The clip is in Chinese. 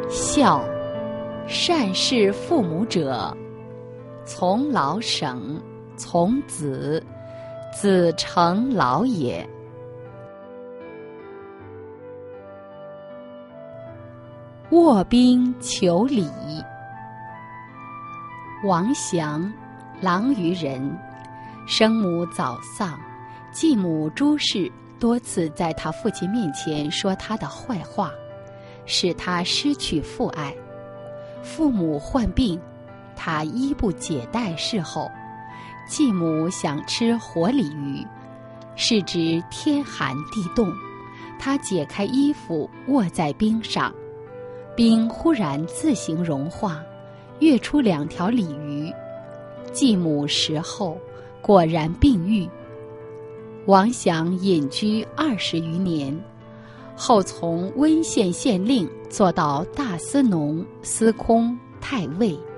孝，善事父母者，从老省，从子，子成老也。卧冰求鲤。王祥，郎于人，生母早丧，继母朱氏多次在他父亲面前说他的坏话，使他失去父爱。父母患病，他衣不解带侍候。继母想吃活鲤鱼，是指天寒地冻，他解开衣服卧在冰上，冰忽然自行融化，跃出2条鲤鱼。继母食后，果然病愈。王祥隐居20余年，后从温县县令做到大司农、司空、太尉。